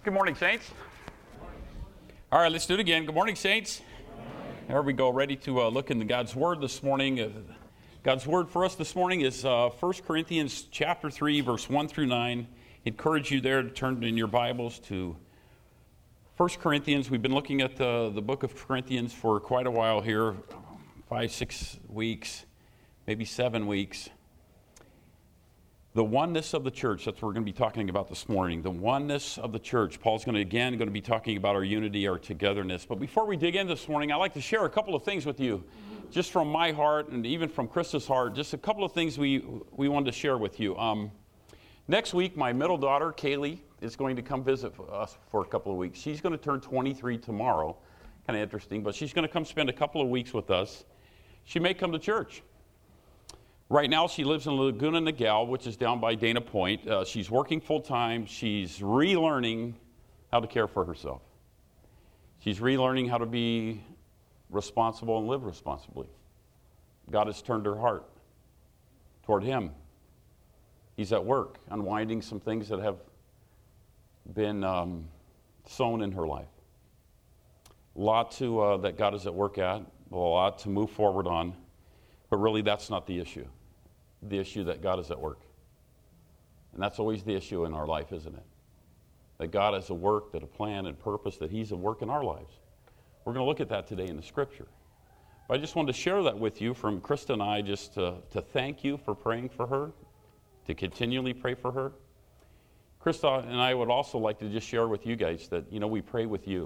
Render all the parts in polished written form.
Good morning, Saints. All right, let's do it again. Good morning, Saints. There we go, ready to look into God's Word this morning. God's Word for us this morning is 1 Corinthians chapter 3, verse 1 through 9. Encourage you there to turn in your Bibles to 1 Corinthians. We've been looking at the book of Corinthians for quite a while here, 5-6 weeks, maybe 7 weeks. The oneness of the church, that's what we're going to be talking about this morning. The oneness of the church. Paul's going to be talking about our unity, our togetherness. But before we dig in this morning, I'd like to share a couple of things with you, just from my heart and even from Krista's heart, just a couple of things we wanted to share with you. Next week, my middle daughter, Kaylee, is going to come visit us for a couple of weeks. She's going to turn 23 tomorrow. Kind of interesting, but she's going to come spend a couple of weeks with us. She may come to church. Right now, she lives in Laguna Niguel, which is down by Dana Point. She's working full-time. She's relearning how to care for herself. She's relearning how to be responsible and live responsibly. God has turned her heart toward Him. He's at work, unwinding some things that have been sown in her life. A lot that God is at work at, a lot to move forward on, but really that's not the issue. The issue that God is at work. And that's always the issue in our life, isn't it? That God has a work, that a plan and purpose, that He's at work in our lives. We're going to look at that today in the Scripture. But I just wanted to share that with you from Krista and I, just to thank you for praying for her, to continually pray for her. Krista and I would also like to just share with you guys that, we pray with you.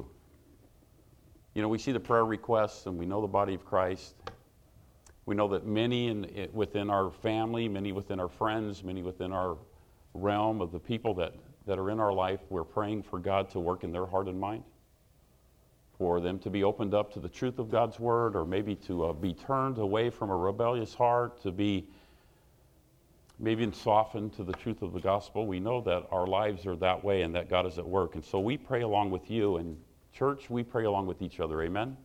We see the prayer requests and we know the body of Christ. We know that many within our family, many within our friends, many within our realm of the people that are in our life, we're praying for God to work in their heart and mind, for them to be opened up to the truth of God's Word, or maybe to be turned away from a rebellious heart, to be maybe softened to the truth of the gospel. We know that our lives are that way and that God is at work. And so we pray along with you, and church, we pray along with each other. Amen?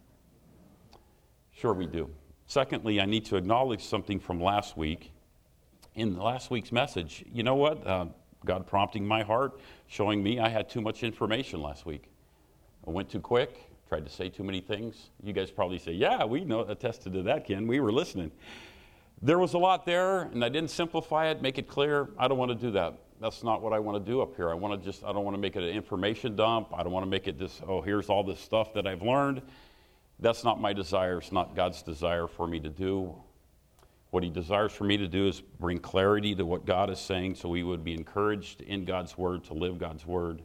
Sure we do. Secondly, I need to acknowledge something from last week. In last week's message, you know what? God prompting my heart, showing me I had too much information last week. I went too quick, tried to say too many things. You guys probably say, yeah, we attested to that, Ken. We were listening. There was a lot there, and I didn't simplify it, make it clear. I don't want to do that. That's not what I want to do up here. I don't want to make it an information dump. I don't want to make it this, here's all this stuff that I've learned. That's not my desire. It's not God's desire for me to do. What He desires for me to do is bring clarity to what God is saying, so we would be encouraged in God's Word to live God's Word.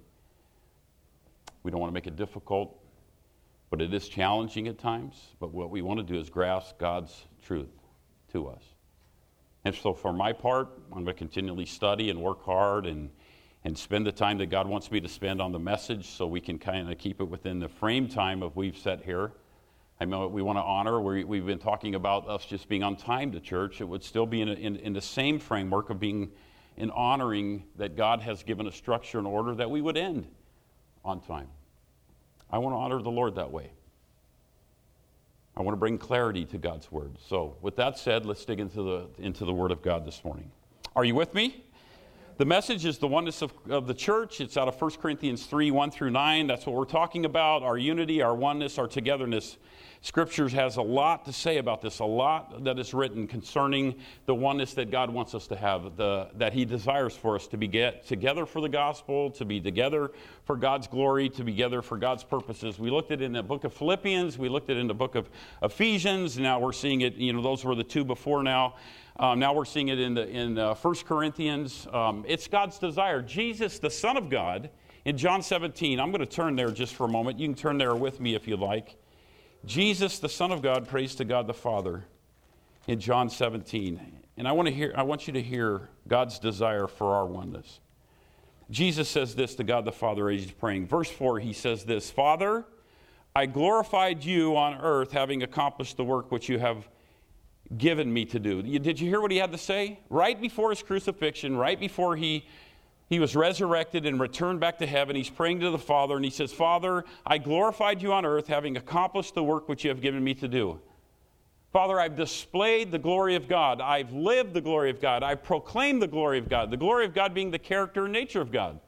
We don't want to make it difficult, but it is challenging at times. But what we want to do is grasp God's truth to us. And so for my part, I'm going to continually study and work hard and spend the time that God wants me to spend on the message, so we can kind of keep it within the frame time of we've set here. I know we want to honor. We've been talking about us just being on time to church. It would still be in the same framework of being in honoring that God has given a structure and order that we would end on time. I want to honor the Lord that way. I want to bring clarity to God's Word. So with that said, let's dig into the Word of God this morning. Are you with me? The message is the oneness of the church. It's out of 1 Corinthians 3, 1 through 9. That's what we're talking about, our unity, our oneness, our togetherness. Scriptures has a lot to say about this, a lot that is written concerning the oneness that God wants us to have, that He desires for us to be together for the gospel, to be together for God's glory, to be together for God's purposes. We looked at it in the book of Philippians. We looked at it in the book of Ephesians. Now we're seeing it, those were the two before now. Now we're seeing it in 1 Corinthians. It's God's desire. Jesus, the Son of God, in John 17, I'm going to turn there just for a moment. You can turn there with me if you like. Jesus, the Son of God, prays to God the Father in John 17. And I want you to hear God's desire for our oneness. Jesus says this to God the Father as He's praying. Verse 4, He says this, Father, I glorified You on earth, having accomplished the work which You have given Me to do. Did you hear what He had to say? Right before His crucifixion, right before He was resurrected and returned back to heaven, He's praying to the Father, and He says, Father, I glorified You on earth, having accomplished the work which You have given Me to do. Father, I've displayed the glory of God. I've lived the glory of God. I've proclaimed the glory of God. The glory of God being the character and nature of God.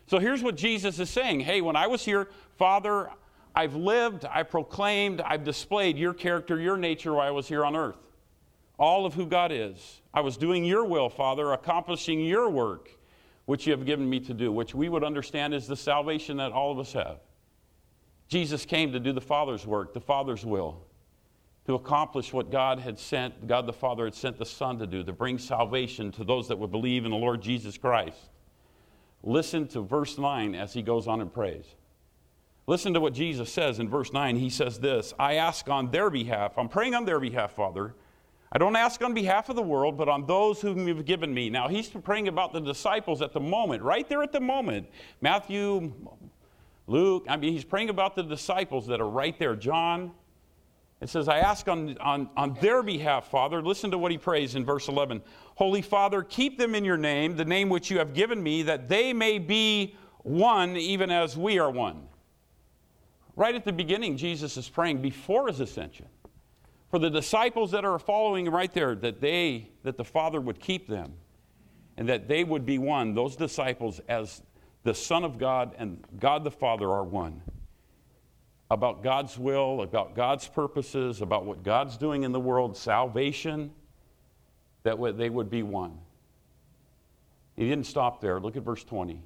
So here's what Jesus is saying. Hey, when I was here, Father, I've lived, I proclaimed, I've displayed your character, your nature while I was here on earth. All of who God is. I was doing your will, Father, accomplishing your work, which you have given me to do, which we would understand is the salvation that all of us have. Jesus came to do the Father's work, the Father's will, to accomplish what God the Father had sent the Son to do, to bring salvation to those that would believe in the Lord Jesus Christ. Listen to verse 9 as he goes on and prays. Listen to what Jesus says in verse 9. He says this, I ask on their behalf. I'm praying on their behalf, Father. I don't ask on behalf of the world, but on those whom you've given me. Now, he's praying about the disciples at the moment, right there at the moment. Matthew, Luke, he's praying about the disciples that are right there. John, it says, I ask on their behalf, Father. Listen to what he prays in verse 11. Holy Father, keep them in your name, the name which you have given me, that they may be one, even as we are one. Right at the beginning, Jesus is praying before his ascension for the disciples that are following right there, that the Father would keep them and that they would be one. Those disciples, as the Son of God and God the Father are one. About God's will, about God's purposes, about what God's doing in the world, salvation, that they would be one. He didn't stop there. Look at verse 20.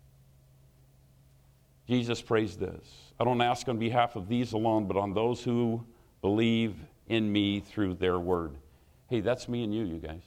Jesus prays this. I don't ask on behalf of these alone, but on those who believe in me through their word. Hey, that's me and you guys.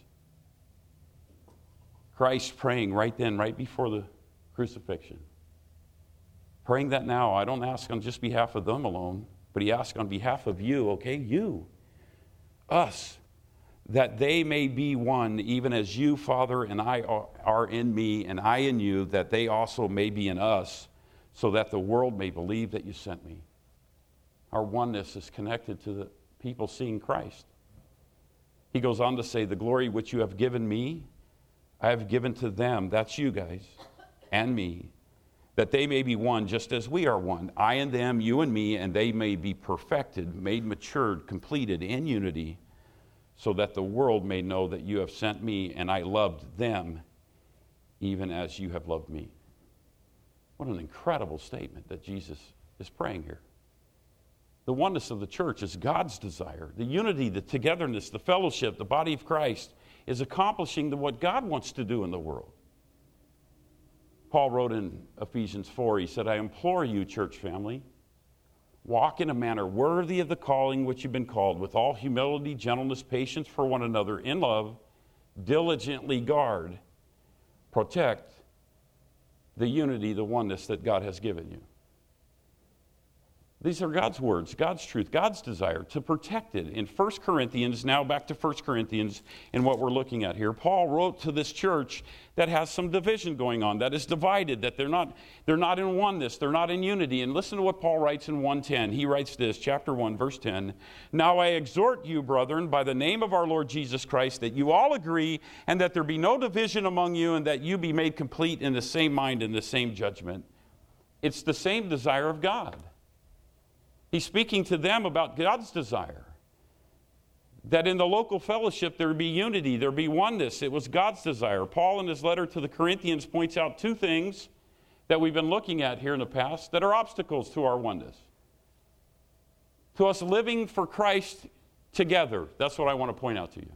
Christ praying right then, right before the crucifixion. Praying that now. I don't ask on just behalf of them alone, but he asks on behalf of you, okay? You. Us. That they may be one, even as you, Father, and I are in me, and I in you, that they also may be in us, so that the world may believe that you sent me. Our oneness is connected to the people seeing Christ. He goes on to say, the glory which you have given me, I have given to them, that's you guys, and me, that they may be one just as we are one. I and them, you and me, and they may be perfected, made matured, completed in unity, so that the world may know that you have sent me and I loved them even as you have loved me. What an incredible statement that Jesus is praying here. The oneness of the church is God's desire. The unity, the togetherness, the fellowship, the body of Christ is accomplishing what God wants to do in the world. Paul wrote in Ephesians 4, he said, I implore you, church family, walk in a manner worthy of the calling which you've been called, with all humility, gentleness, patience for one another, in love, diligently guard, protect the unity, the oneness that God has given you. These are God's words, God's truth, God's desire to protect it. In 1 Corinthians, now back to 1 Corinthians and what we're looking at here, Paul wrote to this church that has some division going on, that is divided, that they're not in oneness, they're not in unity. And listen to what Paul writes in 1:10. He writes this, chapter 1, verse 10. Now I exhort you, brethren, by the name of our Lord Jesus Christ, that you all agree and that there be no division among you, and that you be made complete in the same mind and the same judgment. It's the same desire of God. He's speaking to them about God's desire. That in the local fellowship there be unity, there be oneness. It was God's desire. Paul in his letter to the Corinthians points out two things that we've been looking at here in the past that are obstacles to our oneness. To us living for Christ together. That's what I want to point out to you.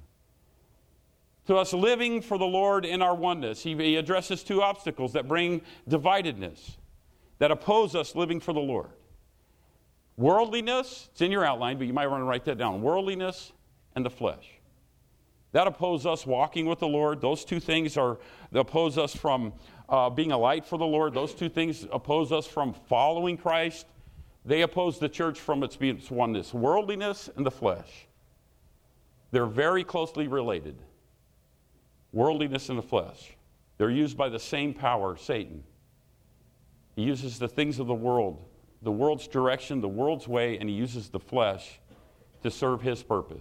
To us living for the Lord in our oneness. He addresses two obstacles that bring dividedness, that oppose us living for the Lord. Worldliness, it's in your outline, but you might want to write that down. Worldliness and the flesh. That oppose us walking with the Lord. Those two things oppose us from being a light for the Lord. Those two things oppose us from following Christ. They oppose the church from its oneness. Worldliness and the flesh. They're very closely related. Worldliness and the flesh. They're used by the same power, Satan. He uses the things of the world's direction, the world's way, and he uses the flesh to serve his purpose.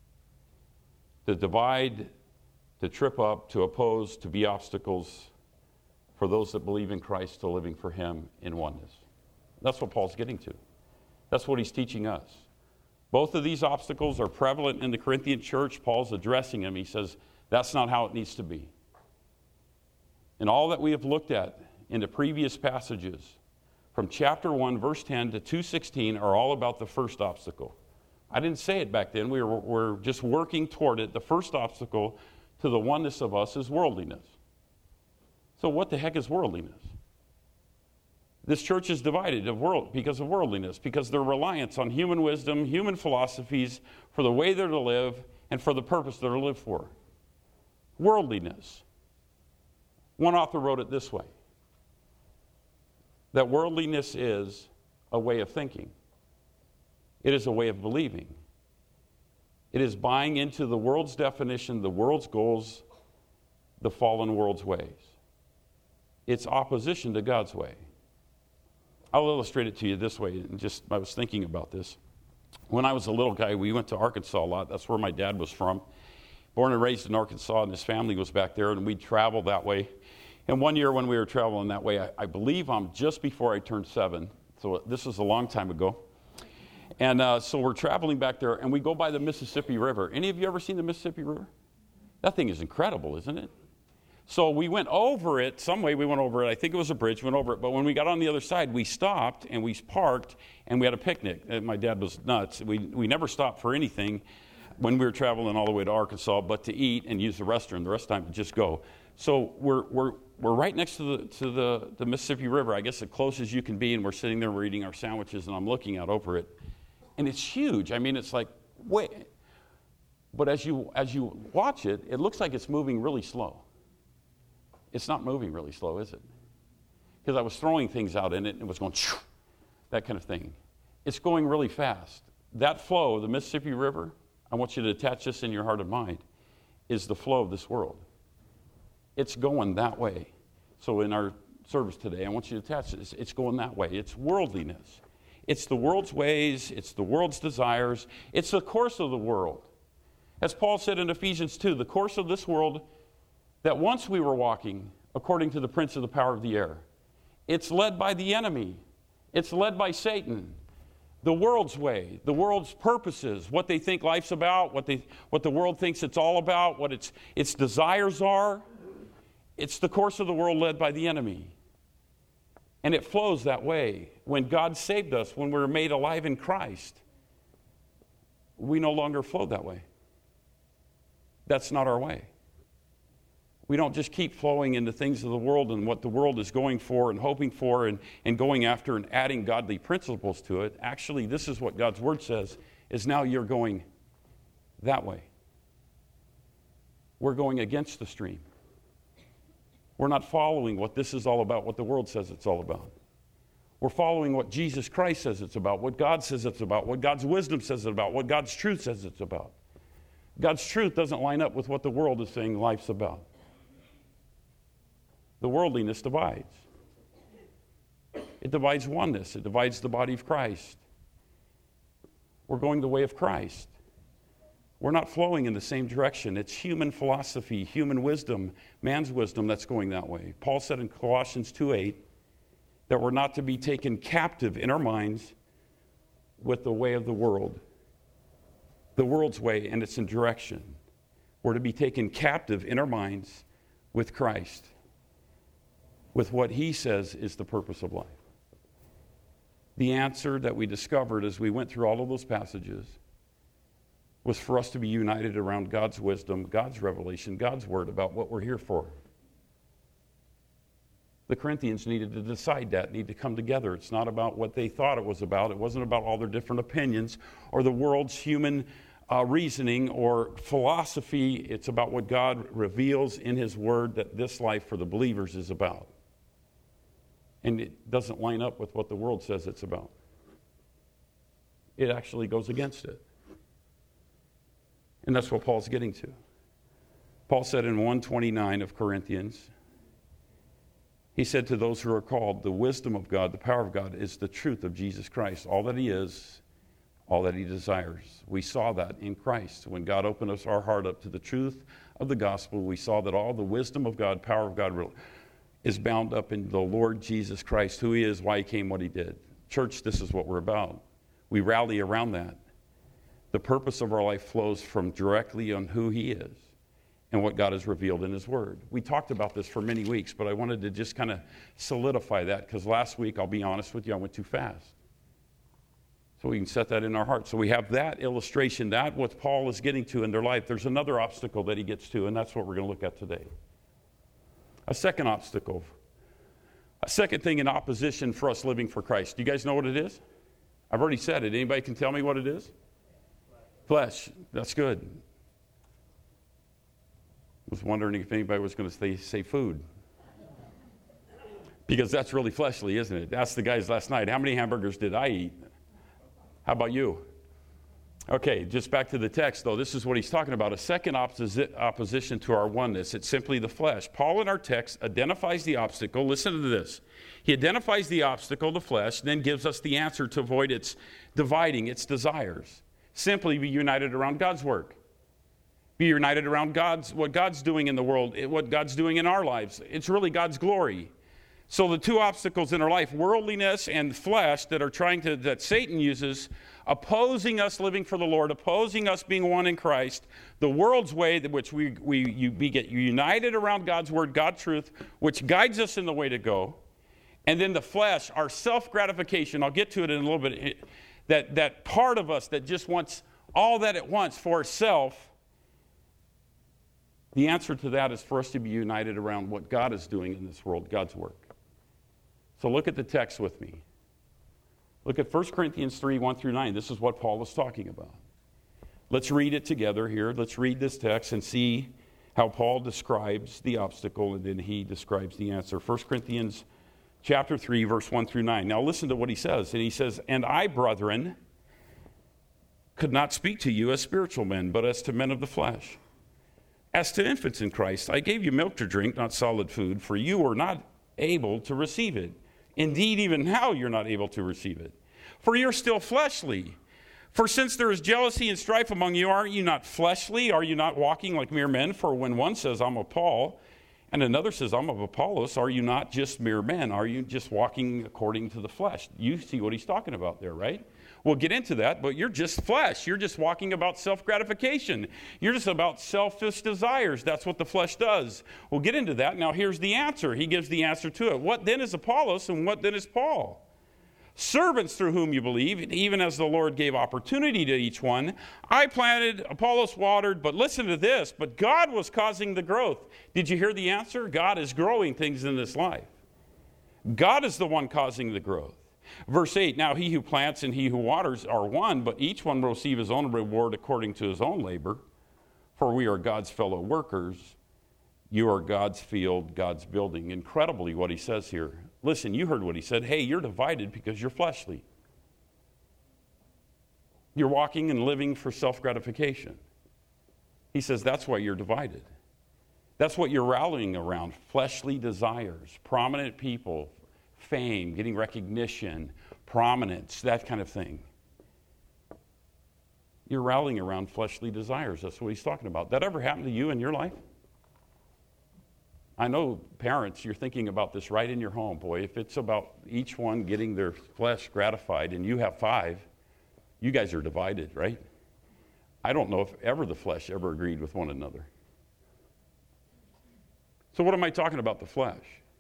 To divide, to trip up, to oppose, to be obstacles for those that believe in Christ, to living for him in oneness. That's what Paul's getting to. That's what he's teaching us. Both of these obstacles are prevalent in the Corinthian church. Paul's addressing them. He says, that's not how it needs to be. And all that we have looked at in the previous passages, from chapter 1, verse 10 to 2:16, are all about the first obstacle. I didn't say it back then. We're just working toward it. The first obstacle to the oneness of us is worldliness. So what the heck is worldliness? This church is divided because of worldliness, because their reliance on human wisdom, human philosophies, for the way they're to live, and for the purpose they're to live for. Worldliness. One author wrote it this way, that worldliness is a way of thinking. It is a way of believing. It is buying into the world's definition, the world's goals, the fallen world's ways. It's opposition to God's way. I'll illustrate it to you this way. I was thinking about this. When I was a little guy, we went to Arkansas a lot. That's where my dad was from. Born and raised in Arkansas, and his family was back there, and we'd travel that way. And one year when we were traveling that way, I believe I'm just before I turned 7. So this was a long time ago. And so we're traveling back there, and we go by the Mississippi River. Any of you ever seen the Mississippi River? That thing is incredible, isn't it? So we went over it, some way we went over it. I think it was a bridge, went over it. But when we got on the other side, we stopped and we parked and we had a picnic. And my dad was nuts. We never stopped for anything when we were traveling all the way to Arkansas, but to eat and use the restroom. The rest of the time, just go. So we're right next to the Mississippi River, I guess the closest you can be, and we're sitting there, we're eating our sandwiches, and I'm looking out over it. And it's huge. I mean, it's like, wait. But as you watch it, it looks like it's moving really slow. It's not moving really slow, is it? Because I was throwing things out in it, and it was going, that kind of thing. It's going really fast. That flow, the Mississippi River, I want you to attach this in your heart and mind, is the flow of this world. It's going that way. So in our service today, I want you to attach this. It's going that way. It's worldliness. It's the world's ways. It's the world's desires. It's the course of the world. As Paul said in Ephesians 2, the course of this world that once we were walking according to the prince of the power of the air. It's led by the enemy. It's led by Satan. The world's way, the world's purposes, what they think life's about, what the world thinks it's all about, what its desires are. It's the course of the world led by the enemy. And it flows that way. When God saved us, when we were made alive in Christ, we no longer flow that way. That's not our way. We don't just keep flowing into things of the world and what the world is going for and hoping for and going after and adding godly principles to it. Actually, this is what God's Word says, is now you're going that way. We're going against the stream. We're not following what this is all about, what the world says it's all about. We're following what Jesus Christ says it's about, what God says it's about, what God's wisdom says it's about, what God's truth says it's about. God's truth doesn't line up with what the world is saying life's about. The worldliness divides. It divides oneness. It divides the body of Christ. We're going the way of Christ. We're not flowing in the same direction. It's human philosophy, human wisdom, man's wisdom that's going that way. Paul said in Colossians 2:8 that we're not to be taken captive in our minds with the way of the world. The world's way and its direction. We're to be taken captive in our minds with Christ, with what he says is the purpose of life. The answer that we discovered as we went through all of those passages was for us to be united around God's wisdom, God's revelation, God's word about what we're here for. The Corinthians needed to decide that, need to come together. It's not about what they thought it was about. It wasn't about all their different opinions or the world's human reasoning or philosophy. It's about what God reveals in his word that this life for the believers is about. And it doesn't line up with what the world says it's about. It actually goes against it. And that's what Paul's getting to. Paul said in 1:29 of Corinthians, he said to those who are called, the wisdom of God, the power of God is the truth of Jesus Christ. All that he is, all that he desires. We saw that in Christ. When God opened us our heart up to the truth of the gospel, we saw that all the wisdom of God, power of God is bound up in the Lord Jesus Christ, who he is, why he came, what he did. Church, this is what we're about. We rally around that. The purpose of our life flows from directly on who he is and what God has revealed in His Word. We talked about this for many weeks, but I wanted to just kind of solidify that, because last week, I'll be honest with you, I went too fast. So we can set that in our hearts. So we have that illustration, that what Paul is getting to in their life. There's another obstacle that he gets to, and that's what we're going to look at today. A second obstacle. A second thing in opposition for us living for Christ. Do you guys know what it is? I've already said it. Anybody can tell me what it is? Flesh. That's good. I was wondering if anybody was going to say food. Because that's really fleshly, isn't it? Asked the guys last night, how many hamburgers did I eat? How about you? Okay, just back to the text, though. This is what he's talking about. A second opposition to our oneness. It's simply the flesh. Paul in our text identifies the obstacle. Listen to this. He identifies the obstacle, the flesh, then gives us the answer to avoid its dividing its desires. Simply be united around God's work. Be united around what God's doing in the world, what God's doing in our lives. It's really God's glory. So the two obstacles in our life, worldliness and flesh, that Satan uses, opposing us living for the Lord, opposing us being one in Christ, the world's way, which we get united around God's word, God's truth, which guides us in the way to go, and then the flesh, our self-gratification. I'll get to it in a little bit. That part of us that just wants all that it wants for itself. The answer to that is for us to be united around what God is doing in this world, God's work. So look at the text with me. Look at 1 Corinthians 3, 1 through 9. This is what Paul is talking about. Let's read it together here. Let's read this text and see how Paul describes the obstacle, and then he describes the answer. 1 Corinthians chapter 3, verse 1 through 9. Now listen to what he says. And he says, "And I, brethren, could not speak to you as spiritual men, but as to men of the flesh. As to infants in Christ, I gave you milk to drink, not solid food, for you were not able to receive it. Indeed, even now you're not able to receive it. For you're still fleshly. For since there is jealousy and strife among you, aren't you not fleshly? Are you not walking like mere men? For when one says, I'm of Paul, and another says, I'm of Apollos, are you not just mere men? Are you just walking according to the flesh?" You see what he's talking about there, right? We'll get into that, but you're just flesh. You're just walking about self-gratification. You're just about selfish desires. That's what the flesh does. We'll get into that. Now here's the answer. He gives the answer to it. What then is Apollos and what then is Paul? Servants through whom you believe, even as the Lord gave opportunity to each one. I planted, Apollos watered, but listen to this, but God was causing the growth. Did you hear the answer? God is growing things in this life. God is the one causing the growth. Verse 8, now he who plants and he who waters are one, but each one will receive his own reward according to his own labor. For we are God's fellow workers. You are God's field, God's building. Incredibly what he says here. Listen, you heard what he said. Hey, you're divided because you're fleshly. You're walking and living for self-gratification. He says that's why you're divided. That's what you're rallying around, fleshly desires, prominent people, fame, getting recognition, prominence, that kind of thing. You're rallying around fleshly desires. That's what he's talking about. That ever happened to you in your life? I know parents, you're thinking about this right in your home. Boy, if it's about each one getting their flesh gratified and you have 5, you guys are divided, right? I don't know if ever the flesh ever agreed with one another. So what am I talking about, the flesh?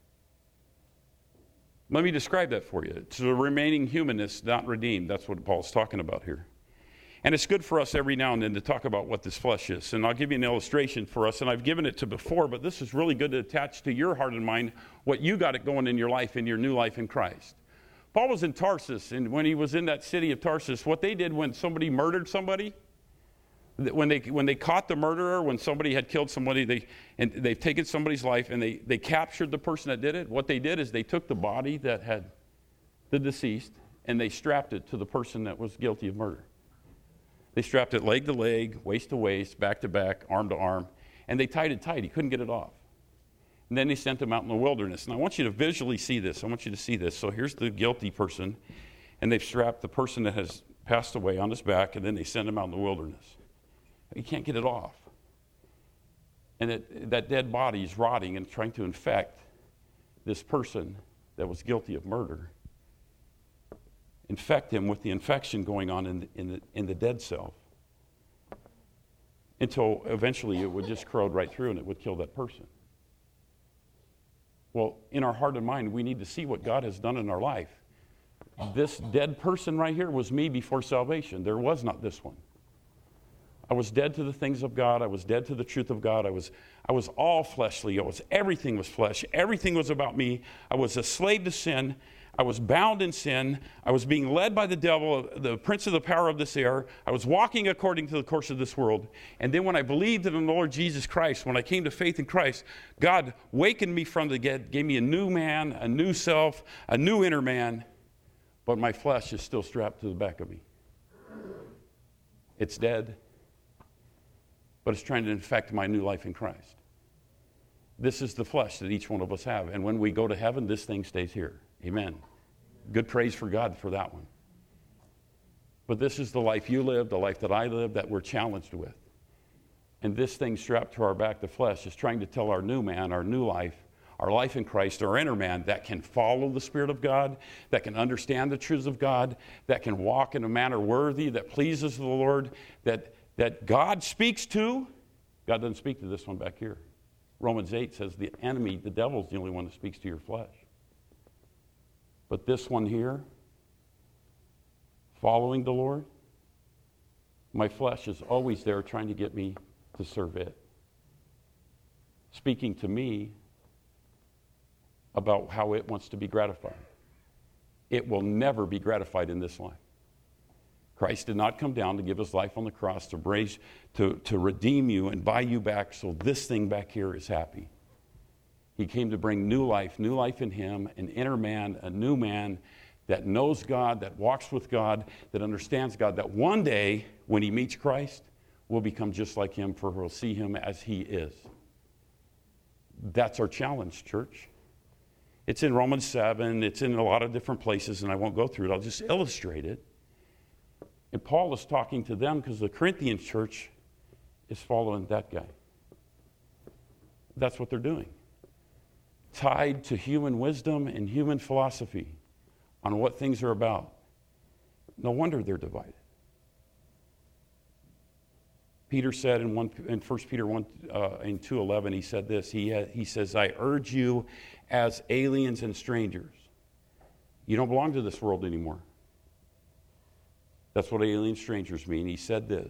Let me describe that for you. It's the remaining humanness not redeemed. That's what Paul's talking about here. And it's good for us every now and then to talk about what this flesh is. And I'll give you an illustration for us, and I've given it to before, but this is really good to attach to your heart and mind what you got it going in your life, in your new life in Christ. Paul was in Tarsus, and when he was in that city of Tarsus, what they did when somebody murdered somebody, when they caught the murderer, when somebody had killed somebody, they've taken somebody's life, and they captured the person that did it. What they did is they took the body that had the deceased, and they strapped it to the person that was guilty of murder. They strapped it leg to leg, waist to waist, back to back, arm to arm, and they tied it tight. He couldn't get it off. And then they sent him out in the wilderness. And I want you to visually see this. I want you to see this. So here's the guilty person, and they've strapped the person that has passed away on his back, and then they send him out in the wilderness. He can't get it off. And that dead body is rotting and trying to infect this person that was guilty of murder. Infect him with the infection going on in the dead self. until eventually it would just corrode right through and it would kill that person. Well, in our heart and mind, we need to see what God has done in our life. This dead person right here was me before salvation. There was not this one. I was dead to the things of God. I was dead to the truth of God. I was all fleshly. Everything was flesh. Everything was about me. I was a slave to sin. I was bound in sin. I was being led by the devil, the prince of the power of this air. I was walking according to the course of this world. And then when I believed in the Lord Jesus Christ, when I came to faith in Christ, God wakened me from the dead, gave me a new man, a new self, a new inner man. But my flesh is still strapped to the back of me. It's dead, but it's trying to infect my new life in Christ. This is the flesh that each one of us have. And when we go to heaven, this thing stays here. Amen. Good praise for God for that one. But this is the life you live, the life that I live, that we're challenged with. And this thing strapped to our back, the flesh, is trying to tell our new man, our new life, our life in Christ, our inner man that can follow the Spirit of God, that can understand the truths of God, that can walk in a manner worthy, that pleases the Lord, that God speaks to. God doesn't speak to this one back here. Romans 8 says the enemy, the devil, is the only one that speaks to your flesh. But this one here, following the Lord, my flesh is always there trying to get me to serve it. Speaking to me about how it wants to be gratified. It will never be gratified in this life. Christ did not come down to give his life on the cross to redeem you and buy you back so this thing back here is happy. He came to bring new life in him, an inner man, a new man that knows God, that walks with God, that understands God, that one day when he meets Christ, will become just like him, for we'll see him as he is. That's our challenge, church. It's in Romans 7. It's in a lot of different places, and I won't go through it. I'll just illustrate it. And Paul is talking to them because the Corinthian church is following that guy. That's what they're doing. Tied to human wisdom and human philosophy on what things are about. No wonder they're divided. Peter said in 1 Peter 1 in 2:11, he said this. He says, I urge you as aliens and strangers. You don't belong to this world anymore. That's what alien strangers mean. He said this.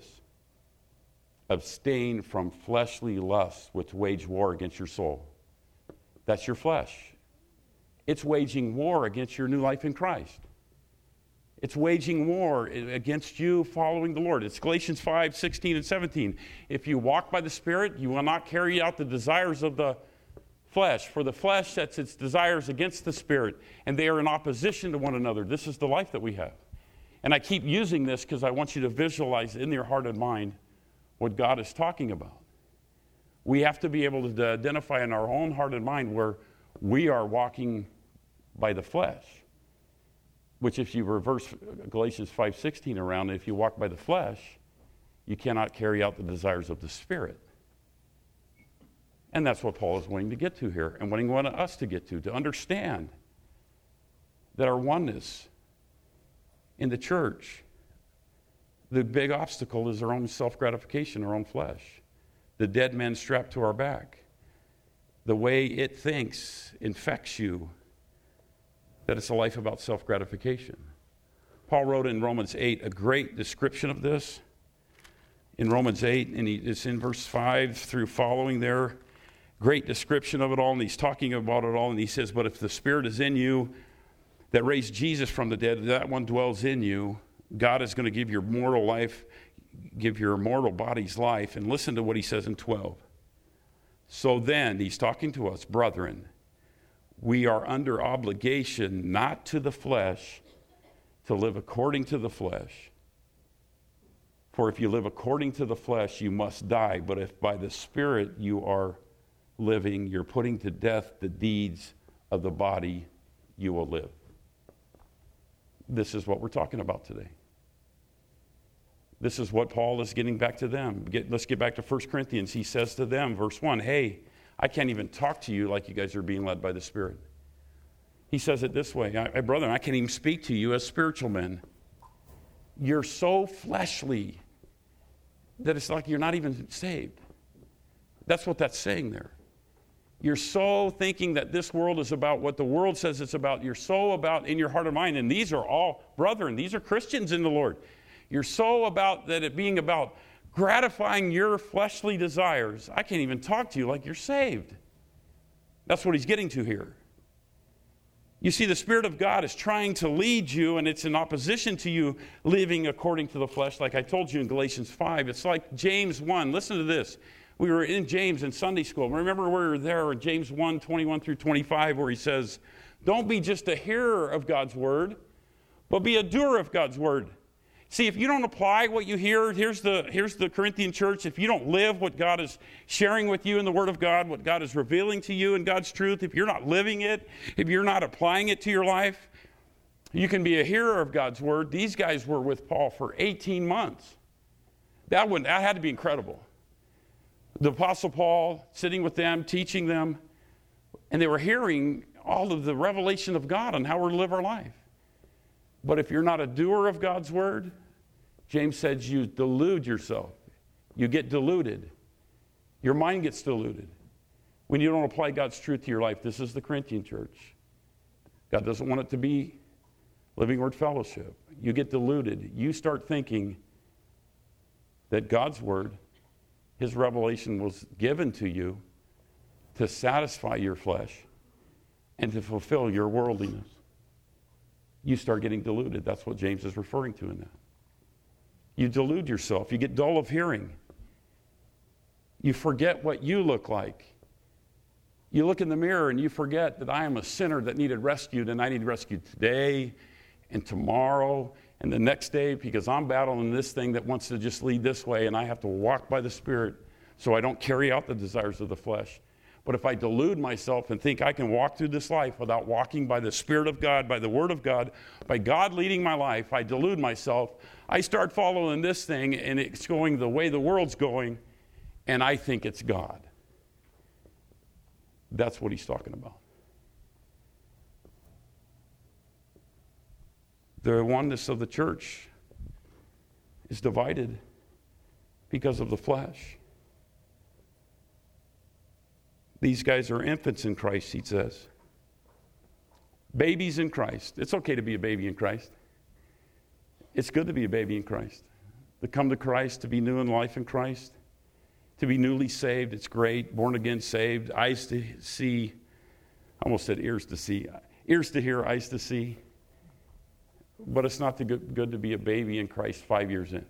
Abstain from fleshly lusts which wage war against your soul. That's your flesh. It's waging war against your new life in Christ. It's waging war against you following the Lord. It's Galatians 5:16 and 17. If you walk by the Spirit, you will not carry out the desires of the flesh. For the flesh sets its desires against the Spirit, and they are in opposition to one another. This is the life that we have. And I keep using this because I want you to visualize in your heart and mind what God is talking about. We have to be able to identify in our own heart and mind where we are walking by the flesh. Which if you reverse Galatians 5:16 around, if you walk by the flesh, you cannot carry out the desires of the Spirit. And that's what Paul is wanting to get to here, and wanting us to get to understand that our oneness in the church, the big obstacle is our own self-gratification, our own flesh. The dead man strapped to our back. The way it thinks infects you, that it's a life about self-gratification. Paul wrote in Romans 8 a great description of this. In Romans 8, and it's in verse 5 through following there, great description of it all, and he's talking about it all, and he says, but if the Spirit is in you that raised Jesus from the dead, that one dwells in you, God is going to give your mortal life, give your mortal bodies life. And listen to what he says in 12. So then, he's talking to us, brethren, we are under obligation not to the flesh to live according to the flesh. For if you live according to the flesh, you must die. But if by the Spirit you are living, you're putting to death the deeds of the body, you will live. This is what we're talking about today. This is what Paul is getting back to them. Let's get back to 1 Corinthians. He says to them, verse 1, hey, I can't even talk to you like you guys are being led by the Spirit. He says it this way, brother, I can't even speak to you as spiritual men. You're so fleshly. that it's like you're not even saved. That's what that's saying there. You're so thinking that this world is about what the world says it's about. You're so about in your heart and mind, and these are all brethren. These are Christians in the Lord. You're so about that it being about gratifying your fleshly desires. I can't even talk to you like you're saved. That's what he's getting to here. You see, the Spirit of God is trying to lead you, and it's in opposition to you living according to the flesh. Like I told you in Galatians 5, it's like James 1. Listen to this. We were in James in Sunday school. Remember we were there in James 1, 21 through 25, where he says, don't be just a hearer of God's word, but be a doer of God's word. See, if you don't apply what you hear, here's the Corinthian church. If you don't live what God is sharing with you in the Word of God, what God is revealing to you in God's truth, if you're not living it, if you're not applying it to your life, you can be a hearer of God's Word. These guys were with Paul for 18 months. That had to be incredible. The Apostle Paul sitting with them, teaching them, and they were hearing all of the revelation of God on how we're to live our life. But if you're not a doer of God's word, James says you delude yourself. You get deluded. Your mind gets deluded when you don't apply God's truth to your life. This is the Corinthian church. God doesn't want it to be Living Word Fellowship. You get deluded. You start thinking that God's word, his revelation was given to you to satisfy your flesh and to fulfill your worldliness. You start getting deluded. That's what James is referring to in that. You delude yourself. You get dull of hearing. You forget what you look like. You look in the mirror and you forget that I am a sinner that needed rescued, and I need rescued today and tomorrow and the next day, because I'm battling this thing that wants to just lead this way, and I have to walk by the Spirit so I don't carry out the desires of the flesh. But if I delude myself and think I can walk through this life without walking by the Spirit of God, by the Word of God, by God leading my life, I delude myself. I start following this thing, and it's going the way the world's going, and I think it's God. That's what he's talking about. The oneness of the church is divided because of the flesh. These guys are infants in Christ, he says. Babies in Christ. It's okay to be a baby in Christ. It's good to be a baby in Christ. To come to Christ, to be new in life in Christ, to be newly saved, it's great. Born again, saved, eyes to see. I almost said ears to see. Ears to hear, eyes to see. But it's not good to be a baby in Christ 5 years in.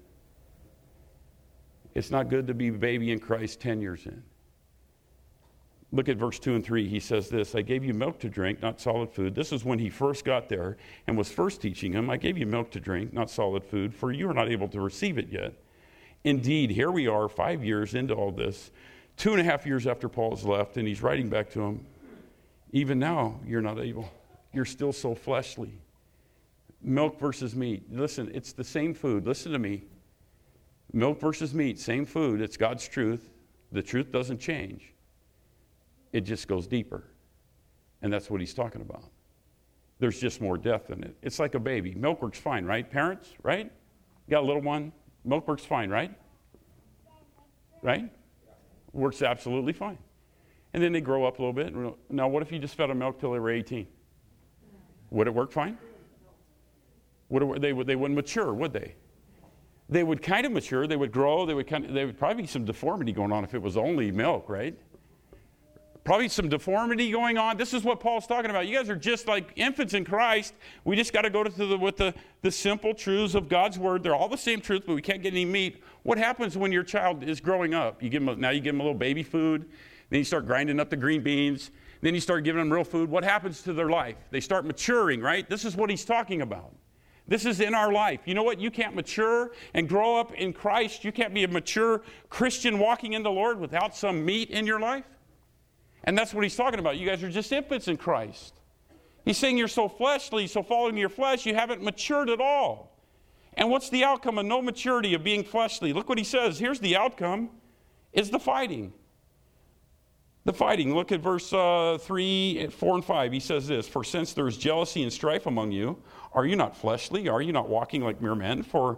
It's not good to be a baby in Christ 10 years in. Look at verse 2 and 3. He says this, I gave you milk to drink, not solid food. This is when he first got there and was first teaching him. I gave you milk to drink, not solid food, for you are not able to receive it yet. Indeed, here we are 5 years into all this, 2.5 years after Paul has left, and he's writing back to him, even now you're not able. You're still so fleshly. Milk versus meat. Listen, it's the same food. Listen to me. Milk versus meat, same food. It's God's truth. The truth doesn't change. It just goes deeper. And that's what he's talking about. There's just more depth in it. It's like a baby. Milk works fine, right? Parents, right? You got a little one. Milk works fine, right? Right? Works absolutely fine. And then they grow up a little bit. Now, what if you just fed them milk till they were 18? Would it work fine? They wouldn't mature, would they? They would kind of mature. They would grow. There would probably be some deformity going on if it was only milk, right? Probably some deformity going on. This is what Paul's talking about. You guys are just like infants in Christ. We just got to go with the simple truths of God's word. They're all the same truth, but we can't get any meat. What happens when your child is growing up? Now you give them a little baby food. Then you start grinding up the green beans. Then you start giving them real food. What happens to their life? They start maturing, right? This is what he's talking about. This is in our life. You know what? You can't mature and grow up in Christ. You can't be a mature Christian walking in the Lord without some meat in your life. And that's what he's talking about. You guys are just infants in Christ. He's saying you're so fleshly, so following your flesh, you haven't matured at all. And what's the outcome of no maturity, of being fleshly? Look what he says. Here's the outcome. It's the fighting. The fighting. Look at verse 3, 4, and 5. He says this, for since there is jealousy and strife among you, are you not fleshly? Are you not walking like mere men? For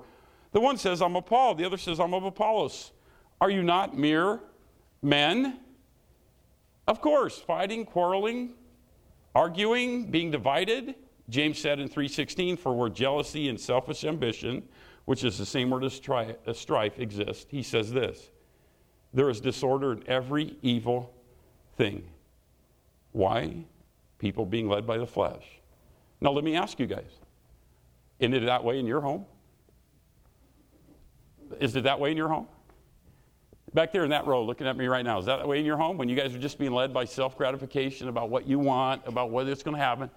The one says, I'm of Paul. The other says, I'm of Apollos. Are you not mere men? Of course, fighting, quarreling, arguing, being divided. James said in 3:16, for where jealousy and selfish ambition, which is the same word as strife, exist, he says this, there is disorder in every evil thing. Why? People being led by the flesh. Now let me ask you guys, isn't it that way in your home? Is it that way in your home? Back there in that row looking at me right now, is that the way in your home? When you guys are just being led by self-gratification about what you want, about whether it's going to happen?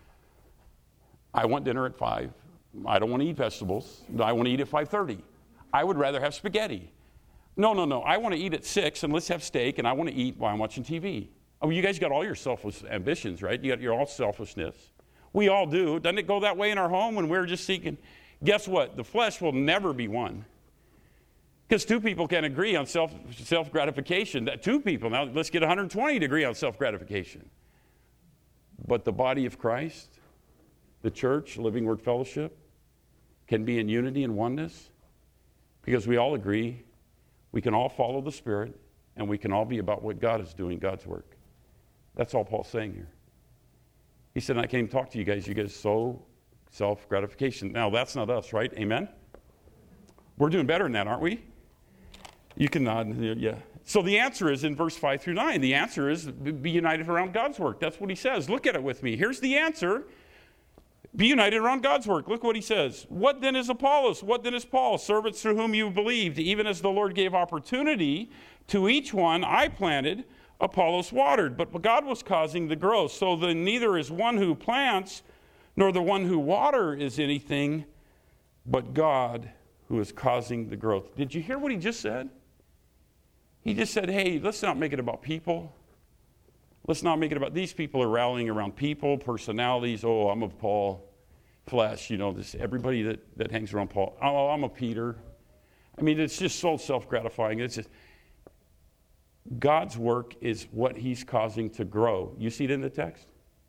I want dinner at 5. I don't want to eat vegetables. I want to eat at 5:30. I would rather have spaghetti. No. I want to eat at 6 and let's have steak, and I want to eat while I'm watching TV. Oh, you guys got all your selfish ambitions, right? You got your all selfishness. We all do. Doesn't it go that way in our home when we're just seeking? Guess what? The flesh will never be one. Because two people can agree on self-gratification. That two people, now let's get 120 to agree on self-gratification. But the body of Christ, the church, Living Word Fellowship, can be in unity and oneness because we all agree, we can all follow the Spirit, and we can all be about what God is doing, God's work. That's all Paul's saying here. He said, I can't even talk to you guys so self-gratification. Now, that's not us, right? Amen? We're doing better than that, aren't we? You can nod, yeah. So the answer is in verse 5 through 9. The answer is be united around God's work. That's what he says. Look at it with me. Here's the answer. Be united around God's work. Look what he says. What then is Apollos? What then is Paul? Servants through whom you believed, even as the Lord gave opportunity to each one. I planted, Apollos watered, but God was causing the growth. So then neither is one who plants nor the one who waters is anything, but God who is causing the growth. Did you hear what he just said? He just said, hey, let's not make it about people. Let's not make it about, these people are rallying around people, personalities. Oh, I'm of Paul, flesh, everybody that hangs around Paul. Oh, I'm a Peter. I mean, it's just so self-gratifying. It's just, God's work is what he's causing to grow. You see it in the text?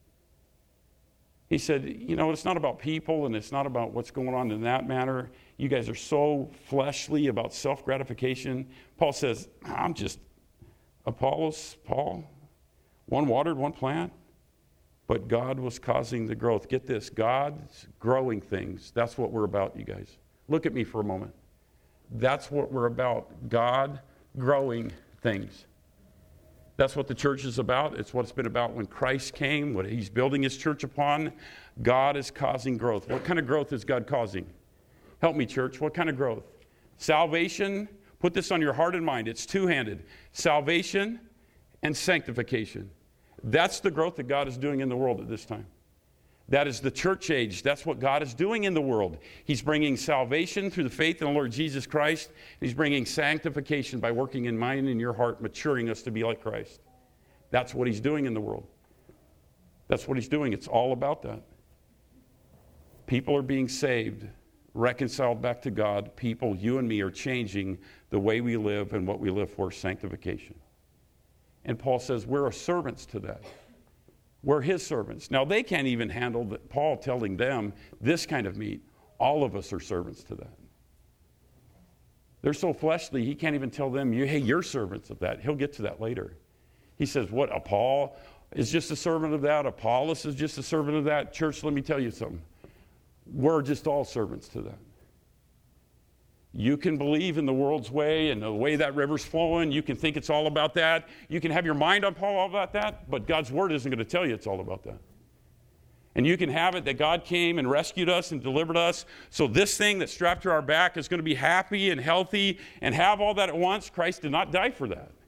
He said, it's not about people and it's not about what's going on in that matter. You guys are so fleshly about self-gratification. Paul says, I'm just Apollos, Paul. One watered, one plant. But God was causing the growth. Get this, God's growing things. That's what we're about, you guys. Look at me for a moment. That's what we're about. God growing things. That's what the church is about. It's what it's been about when Christ came, what he's building his church upon. God is causing growth. What kind of growth is God causing? Help me, church. What kind of growth? Salvation. Put this on your heart and mind. It's two-handed. Salvation and sanctification. That's the growth that God is doing in the world at this time. That is the church age. That's what God is doing in the world. He's bringing salvation through the faith in the Lord Jesus Christ. He's bringing sanctification by working in mine and your heart, maturing us to be like Christ. That's what he's doing in the world. That's what he's doing. It's all about that. People are being saved, reconciled back to God. People, you and me, are changing the way we live and what we live for, sanctification. And Paul says we're servants to that. We're his servants. Now, they can't even handle Paul telling them this kind of meat. All of us are servants to that. They're so fleshly, he can't even tell them, hey, you're servants of that. He'll get to that later. He says, what, Paul is just a servant of that? Apollos is just a servant of that? Church, let me tell you something. We're just all servants to that. You can believe in the world's way and the way that river's flowing. You can think it's all about that. You can have your mind on Paul all about that, but God's word isn't going to tell you it's all about that. And you can have it that God came and rescued us and delivered us. So this thing that's strapped to our back is going to be happy and healthy and have all that at once. Christ did not die for that.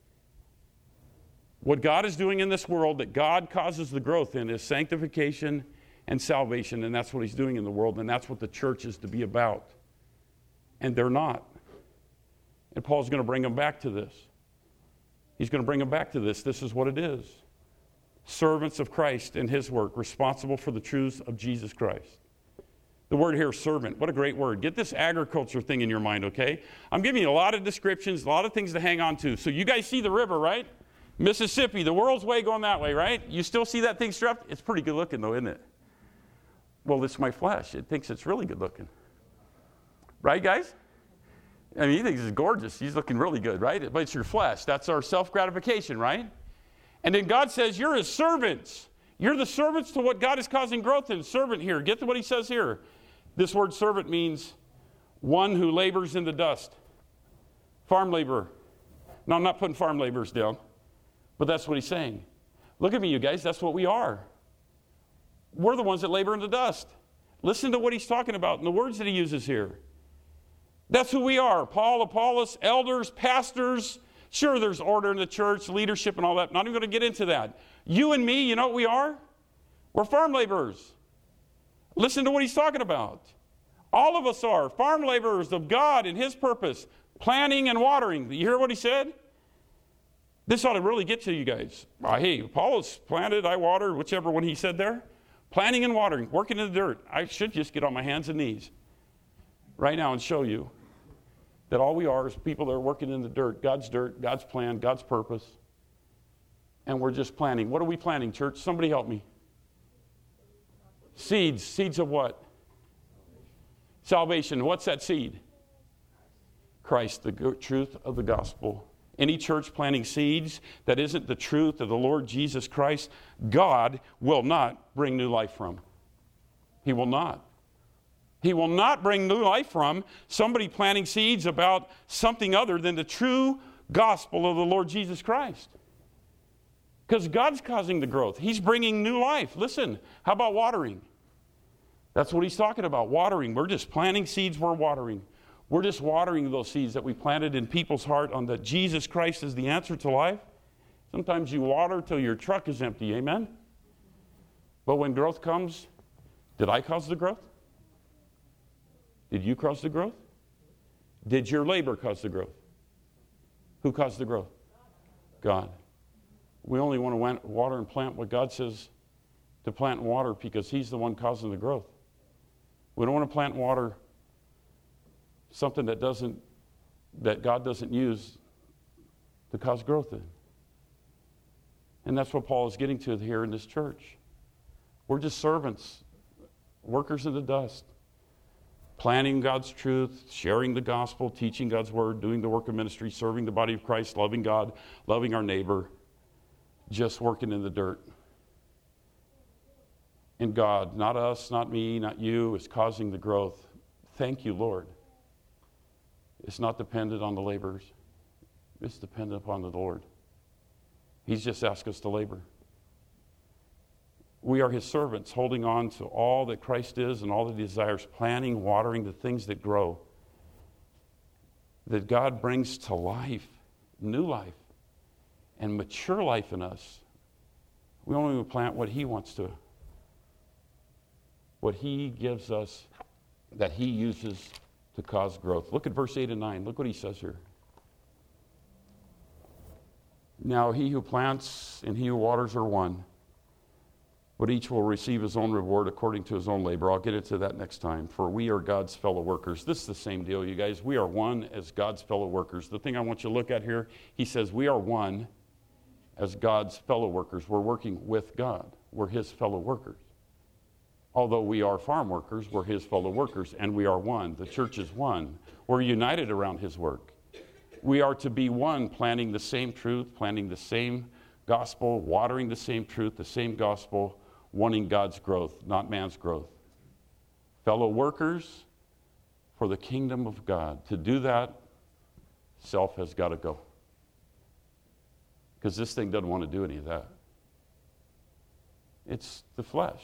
What God is doing in this world that God causes the growth in is sanctification and salvation, and that's what he's doing in the world, and that's what the church is to be about. And they're not. And Paul's going to bring them back to this. He's going to bring them back to this. This is what it is. Servants of Christ and his work, responsible for the truths of Jesus Christ. The word here, servant, what a great word. Get this agriculture thing in your mind, okay? I'm giving you a lot of descriptions, a lot of things to hang on to. So you guys see the river, right? Mississippi, the world's way going that way, right? You still see that thing strapped? It's pretty good looking though, isn't it? Well, it's my flesh. It thinks it's really good looking. Right, guys? I mean, he thinks he's gorgeous. He's looking really good, right? But it's your flesh. That's our self-gratification, right? And then God says, you're his servants. You're the servants to what God is causing growth in. Servant here. Get to what he says here. This word servant means one who labors in the dust. Farm laborer. No, I'm not putting farm laborers down. But that's what he's saying. Look at me, you guys. That's what we are. We're the ones that labor in the dust. Listen to what he's talking about and the words that he uses here. That's who we are. Paul, Apollos, elders, pastors. Sure, there's order in the church, leadership and all that. Not even going to get into that. You and me, you know what we are? We're farm laborers. Listen to what he's talking about. All of us are farm laborers of God and his purpose. Planting and watering. You hear what he said? This ought to really get to you guys. Hey, Apollos planted, I watered, whichever one he said there. Planting and watering, working in the dirt. I should just get on my hands and knees right now and show you that all we are is people that are working in the dirt, God's plan, God's purpose. And we're just planting. What are we planting, church? Somebody help me. Seeds. Seeds of what? Salvation. What's that seed? Christ, the truth of the gospel. Any church planting seeds that isn't the truth of the Lord Jesus Christ, God will not bring new life from. He will not. He will not bring new life from somebody planting seeds about something other than the true gospel of the Lord Jesus Christ. Because God's causing the growth. He's bringing new life. Listen, how about watering? That's what he's talking about, watering. We're just planting seeds, we're watering. We're just watering those seeds that we planted in people's heart on that Jesus Christ is the answer to life. Sometimes you water till your truck is empty, amen? But when growth comes, did I cause the growth? Did you cause the growth? Did your labor cause the growth? Who caused the growth? God. We only want to water and plant what God says to plant and water because he's the one causing the growth. We don't want to plant and water something that God doesn't use to cause growth in. And that's what Paul is getting to here in this church. We're just servants, workers in the dust. Planting God's truth, sharing the gospel, teaching God's word, doing the work of ministry, serving the body of Christ, loving God, loving our neighbor, just working in the dirt. And God, not us, not me, not you, is causing the growth. Thank you, Lord. It's not dependent on the laborers. It's dependent upon the Lord. He's just asked us to labor. We are his servants, holding on to all that Christ is and all that he desires, planting, watering the things that grow, that God brings to life, new life, and mature life in us. We only plant what he wants to, what he gives us, that he uses to cause growth. Look at verse 8 and 9. Look what he says here. Now he who plants and he who waters are one, but each will receive his own reward according to his own labor. I'll get into that next time. For we are God's fellow workers. This is the same deal, you guys. We are one as God's fellow workers. The thing I want you to look at here, he says we are one as God's fellow workers. We're working with God. We're his fellow workers. Although we are farm workers, we're his fellow workers, and we are one. The church is one. We're united around his work. We are to be one, planting the same truth, planting the same gospel, watering the same truth, the same gospel, wanting God's growth, not man's growth. Fellow workers for the kingdom of God. To do that, self has got to go. Because this thing doesn't want to do any of that. It's the flesh.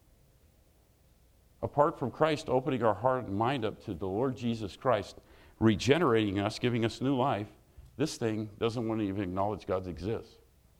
Apart from Christ opening our heart and mind up to the Lord Jesus Christ, regenerating us, giving us new life, this thing doesn't want to even acknowledge God exists.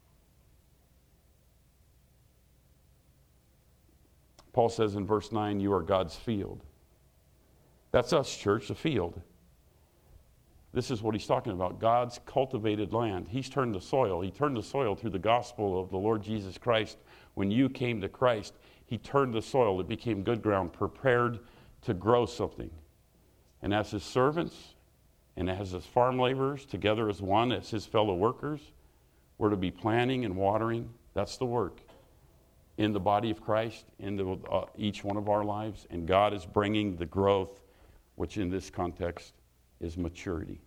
Paul says in verse 9, you are God's field. That's us, church, the field. This is what he's talking about, God's cultivated land. He's turned the soil. He turned the soil through the gospel of the Lord Jesus Christ. When you came to Christ, he turned the soil. It became good ground, prepared to grow something. And as his servants and as his farm laborers, together as one, as his fellow workers, we're to be planting and watering. That's the work in the body of Christ, in each one of our lives. And God is bringing the growth which in this context is maturity.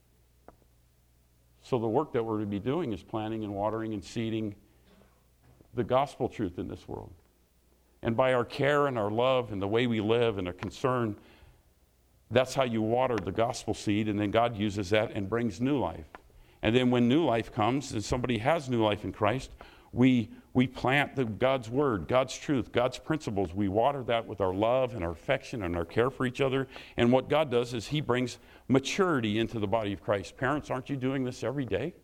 So the work that we're to be doing is planting and watering and seeding the gospel truth in this world. And by our care and our love and the way we live and our concern, that's how you water the gospel seed, and then God uses that and brings new life. And then when new life comes and somebody has new life in Christ, we plant God's word, God's truth, God's principles. We water that with our love and our affection and our care for each other. And what God does is he brings maturity into the body of Christ. Parents, aren't you doing this every day?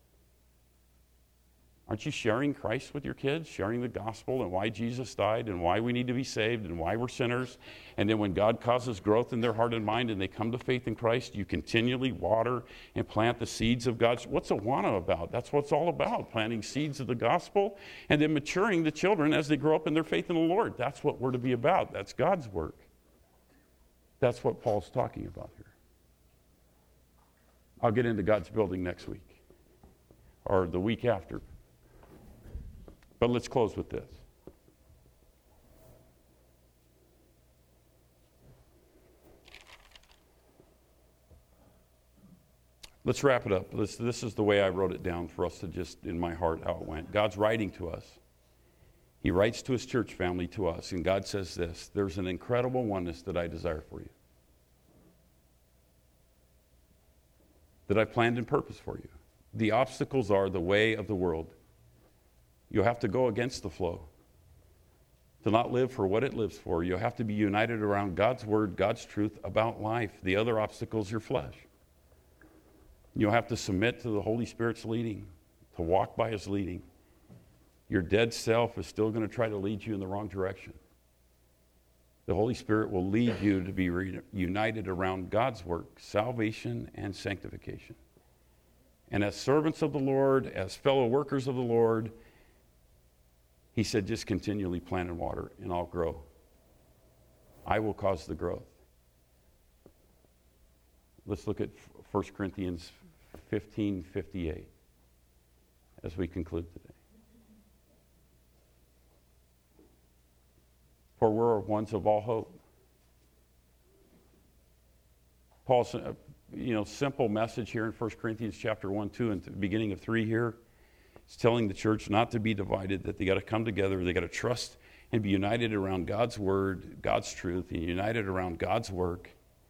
Aren't you sharing Christ with your kids, sharing the gospel and why Jesus died and why we need to be saved and why we're sinners? And then when God causes growth in their heart and mind and they come to faith in Christ, you continually water and plant the seeds of God's. What's Awana about? That's what it's all about, planting seeds of the gospel and then maturing the children as they grow up in their faith in the Lord. That's what we're to be about. That's God's work. That's what Paul's talking about here. I'll get into God's building next week or the week after. But let's close with this. Let's wrap it up. This is the way I wrote it down for us to just, in my heart, how it went. God's writing to us. He writes to his church family, to us, and God says this: there's an incredible oneness that I desire for you, that I've planned and purposed for you. The obstacles are the way of the world. You'll have to go against the flow to not live for what it lives for. You'll have to be united around God's word, God's truth about life. The other obstacle is your flesh. You'll have to submit to the Holy Spirit's leading, to walk by his leading. Your dead self is still going to try to lead you in the wrong direction. The Holy Spirit will lead you to be united around God's work, salvation and sanctification. And as servants of the Lord, as fellow workers of the Lord, he said, just continually plant and water, and I'll grow. I will cause the growth. Let's look at 1 Corinthians 15:58 as we conclude today. For we're ones of all hope. Paul's simple message here in 1 Corinthians chapter 1, 2, and the beginning of 3 here. It's telling the church not to be divided, that they got to come together, they got to trust and be united around God's word, God's truth, and united around God's work.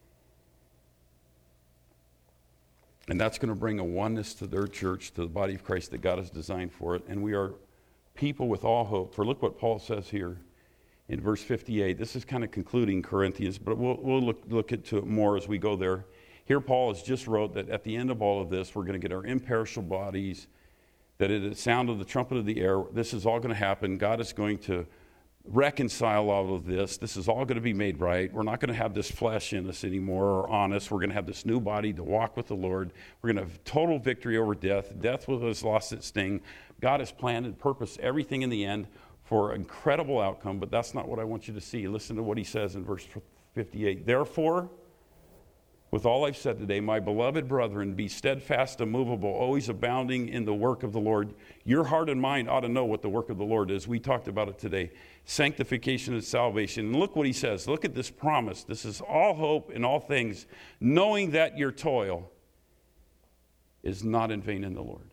And that's going to bring a oneness to their church, to the body of Christ that God has designed for it. And we are people with all hope. For look what Paul says here in verse 58. This is kind of concluding Corinthians, but we'll look into it more as we go there. Here Paul has just wrote that at the end of all of this, we're going to get our imperishable bodies, that at the sound of the trumpet of the air, this is all going to happen. God is going to reconcile all of this. This is all going to be made right. We're not going to have this flesh in us anymore or on us. We're going to have this new body to walk with the Lord. We're going to have total victory over death. Death has lost its sting. God has planned and purposed everything in the end for an incredible outcome, but that's not what I want you to see. Listen to what he says in verse 58. Therefore, with all I've said today, my beloved brethren, be steadfast, immovable, always abounding in the work of the Lord. Your heart and mind ought to know what the work of the Lord is. We talked about it today. Sanctification and salvation. And look what he says. Look at this promise. This is all hope in all things, knowing that your toil is not in vain in the Lord.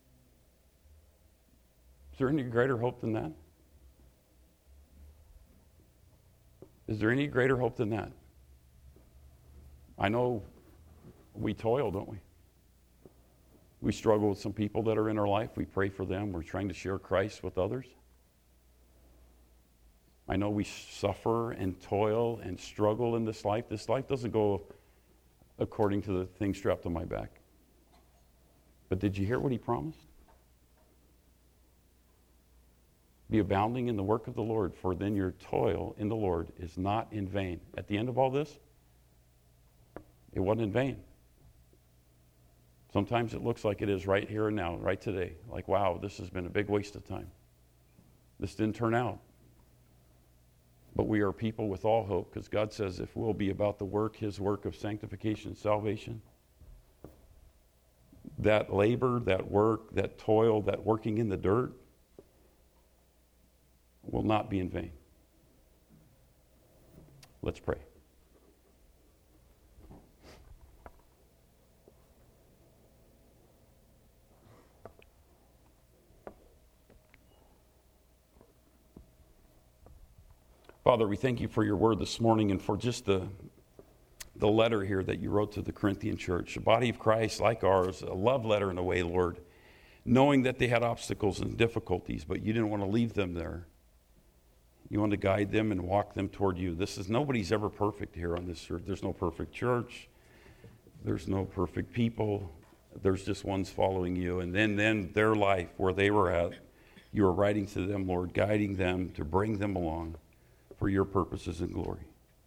Is there any greater hope than that? Is there any greater hope than that? I know we toil, don't we? We struggle with some people that are in our life. We pray for them. We're trying to share Christ with others. I know we suffer and toil and struggle in this life. This life doesn't go according to the thing strapped on my back. But did you hear what he promised? Be abounding in the work of the Lord, for then your toil in the Lord is not in vain. At the end of all this, it wasn't in vain. Sometimes it looks like it is right here and now, right today. Like, wow, this has been a big waste of time. This didn't turn out. But we are people with all hope, because God says if we'll be about the work, his work of sanctification and salvation, that labor, that work, that toil, that working in the dirt will not be in vain. Let's pray. Father, we thank you for your word this morning and for just the letter here that you wrote to the Corinthian church, a body of Christ like ours, a love letter in a way, Lord, knowing that they had obstacles and difficulties, but you didn't want to leave them there. You want to guide them and walk them toward you. Nobody's ever perfect here on this earth. There's no perfect church. There's no perfect people. There's just ones following you. And then their life, where they were at, you were writing to them, Lord, guiding them to bring them along for your purposes and glory.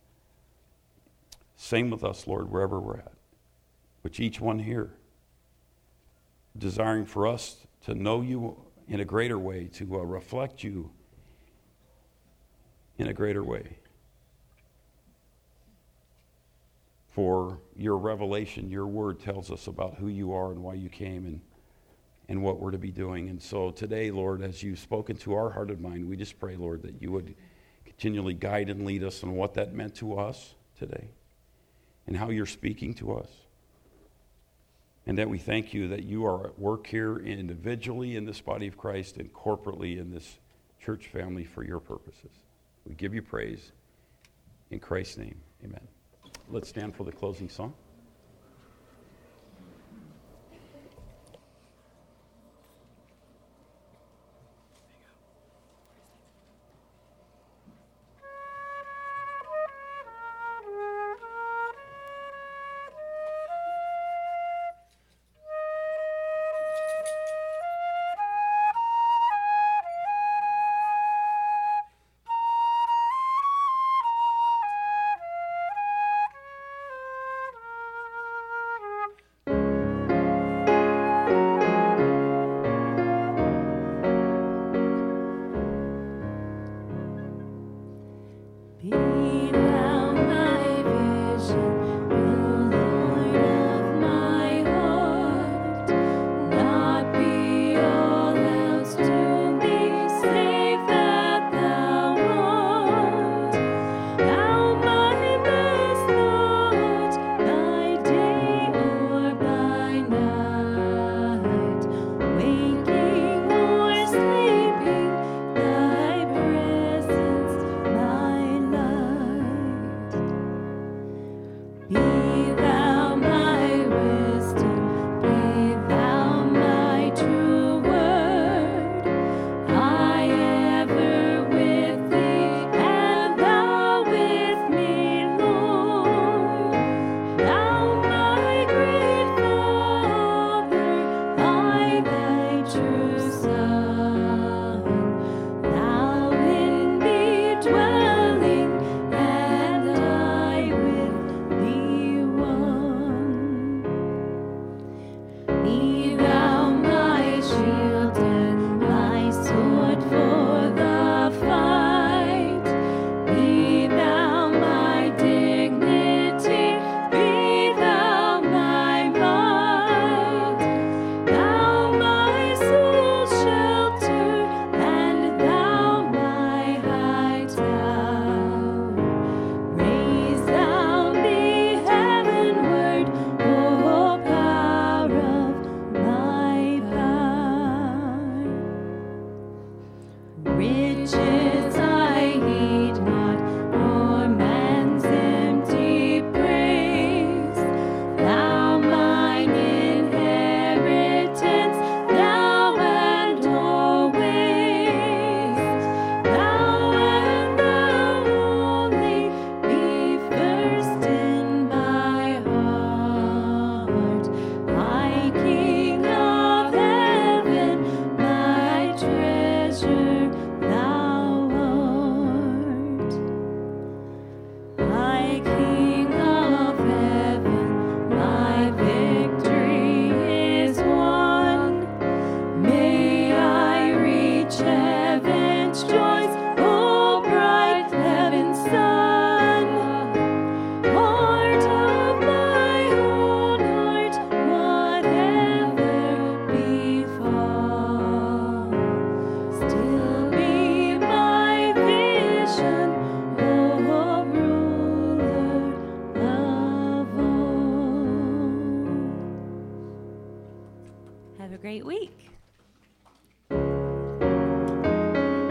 Same with us, Lord, wherever we're at, which each one here, desiring for us to know you in a greater way, to reflect you in a greater way. For your revelation, your word tells us about who you are and why you came and what we're to be doing. And so today, Lord, as you've spoken to our heart and mind, we just pray, Lord, that you would continually guide and lead us on what that meant to us today and how you're speaking to us. And that we thank you that you are at work here individually in this body of Christ and corporately in this church family for your purposes. We give you praise. In Christ's name, amen. Let's stand for the closing song.